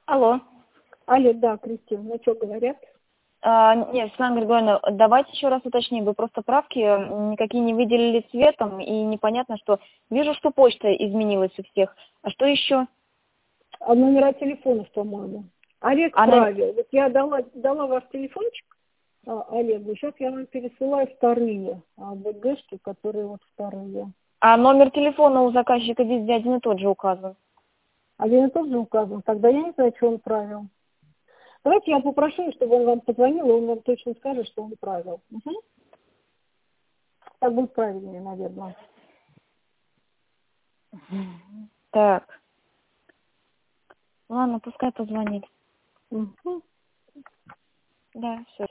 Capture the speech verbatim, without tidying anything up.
Алло. Алло, да, Кристина, ну что говорят? А, нет, Светлана Григорьевна, давайте еще раз уточним. Вы просто правки никакие не выделили цветом, и непонятно, что... Вижу, что почта изменилась у всех. А что еще? А номера телефонов, по-моему. Олег Она... правил. Вот я дала, дала ваш телефончик а, Олегу. Сейчас я вам пересылаю вторые а, БГшки, которые вот вторые. А номер телефона у заказчика везде один и тот же указан. Один и тот же указан. Тогда я не знаю, что он правил. Давайте я попрошу, чтобы он вам позвонил, и он вам точно скажет, что он правил. Угу. Так будет правильнее, наверное. Так. Ладно, пускай позвонит. Угу. Да, все.